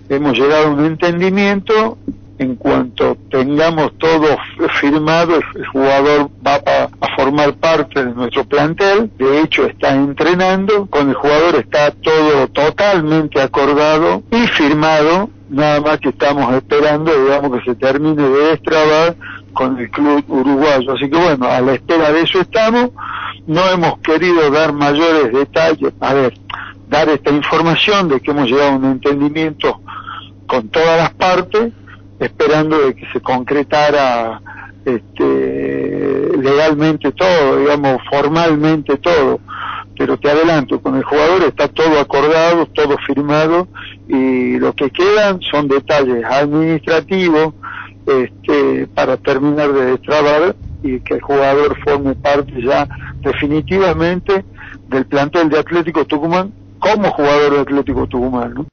hemos llegado a un entendimiento. En cuanto tengamos todo firmado, el jugador va a formar parte de nuestro plantel. De hecho, está entrenando. Con el jugador está todo totalmente acordado y firmado. Nada más que estamos esperando, digamos, que se termine de destrabar con el club uruguayo. Así que bueno, a la espera de eso estamos. No hemos querido dar mayores detalles. Dar esta información de que hemos llegado a un entendimiento con todas las partes, esperando de que se concretara legalmente todo, digamos, formalmente todo. Pero te adelanto, con el jugador está todo acordado, todo firmado, y lo que quedan son detalles administrativos para terminar de destrabar y que el jugador forme parte ya definitivamente del plantel de Atlético Tucumán como jugador de Atlético Tucumán, ¿no?